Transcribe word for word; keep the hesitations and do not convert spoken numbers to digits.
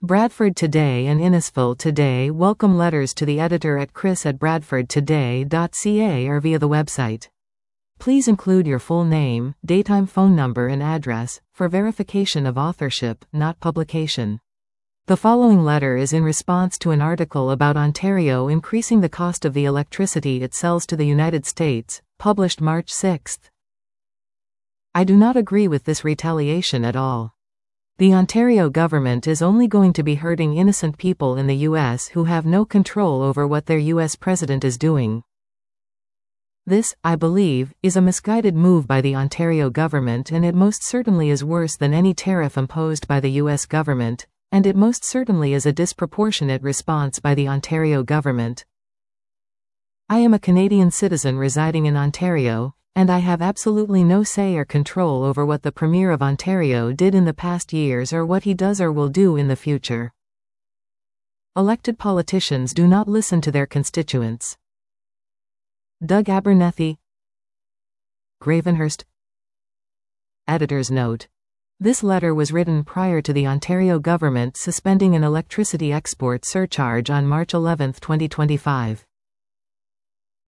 Bradford Today and Innisfil Today welcome letters to the editor at chris at bradford today dot c a or via the website. Please include your full name, daytime phone number and address, for verification of authorship, not publication. The following letter is in response to an article about Ontario increasing the cost of the electricity it sells to the United States, published March sixth. I do not agree with this retaliation at all. The Ontario government is only going to be hurting innocent people in the U S who have no control over what their U S president is doing. This, I believe, is a misguided move by the Ontario government, and it most certainly is worse than any tariff imposed by the U S government, and it most certainly is a disproportionate response by the Ontario government. I am a Canadian citizen residing in Ontario, and I have absolutely no say or control over what the Premier of Ontario did in the past years or what he does or will do in the future. Elected politicians do not listen to their constituents. Doug Abernethy, Gravenhurst. Editor's note. This letter was written prior to the Ontario government suspending an electricity export surcharge on March eleventh, twenty twenty-five.